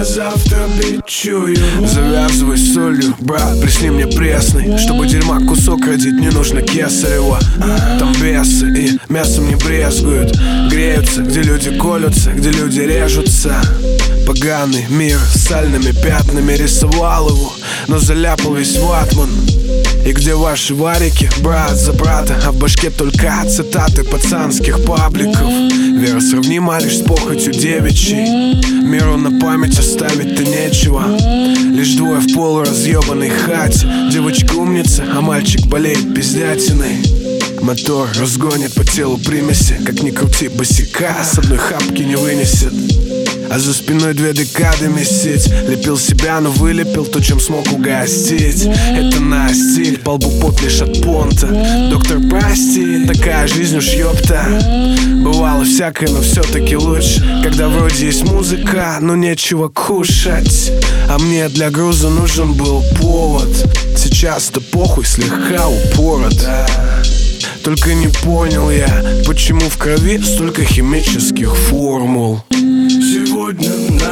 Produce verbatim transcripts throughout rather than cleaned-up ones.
а завтра бичую. Завязывай с солью, брат, присни мне пресный. Чтобы дерьма кусок родить, не нужно кесарева. Там бесы и мясом не брезгуют. Греются, где люди колются, где люди режутся. Поганый мир с сальными пятнами рисовал его, но заляпал весь ватман. И где ваши варики, брат за брата, а в башке только цитаты пацанских пабликов. Вера сравнима лишь с похотью девичьей. Миру на память оставить-то нечего. Лишь двое в полуразъебанной хате. Девочка умница, а мальчик болеет пиздятиной. Мотор разгонит по телу примеси. Как ни крути, босика с одной хапки не вынесет. А за спиной две декады месить. Лепил себя, но вылепил то, чем смог угостить. Это на стиль, по лбу пот лишь от понта. Доктор, прости, такая жизнь уж ёпта. Бывало всякое, но все-таки лучше, когда вроде есть музыка, но нечего кушать. А мне для груза нужен был повод. Сейчас-то похуй, слегка упорот. Только не понял я, почему в крови столько химических формул. Сегодня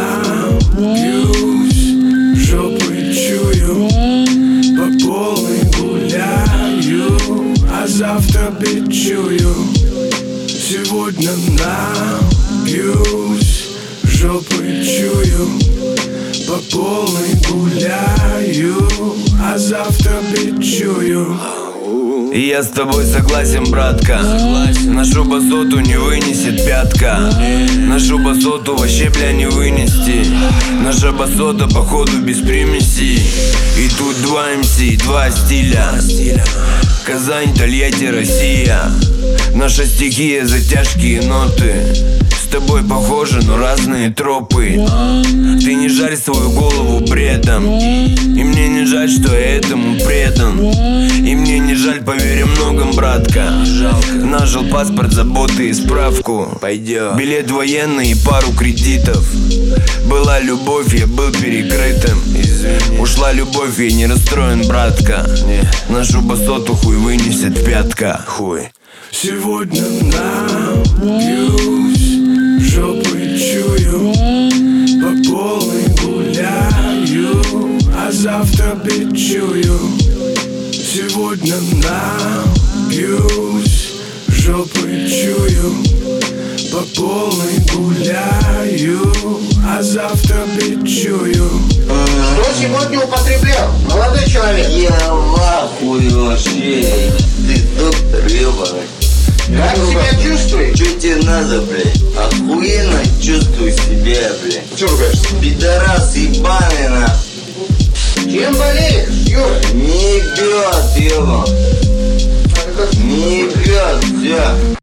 напьюсь, жопой чую, по полной гуляю, а завтра бичую. Сегодня напьюсь, жопой чую, по полной гуляю, а завтра бичую. И я с тобой согласен, братка. Согласен. Нашу басоту не вынесет пятка. Нашу басоту вообще, бля, не вынести. Наша басота, походу, без примесей. И тут два эм си, два стиля. Казань, Тольятти, Россия. Наша стихия, затяжкие ноты. С тобой похожи, но разные тропы. Ты не жарь свою голову бредом. И мне не жаль, что я этому предан. И мне не жаль, поверь многом, братка. Нажил паспорт, заботы и справку. Пойдет. Билет военный и пару кредитов. Была любовь, я был перекрытым. Извини. Ушла любовь, я не расстроен, братка. Не. Нашу басоту хуй вынесет пятка. Хуй. Сегодня напьюсь, жопой чую, по полной гуляю, а завтра бичую. Сегодня напьюсь, жопой чую, по полной гуляю, а завтра бичую. Что сегодня употреблял, молодой человек? Я в ахуе вообще. Ты доктор ебаный. Как себя чувствуешь? Что тебе надо, блядь? Охуенно чувствую себя, блядь. Че ругаешься? Пидорас ебаный, нахуй. Чем болеешь, Юра? Не ебет, ебан. Не ебет, все.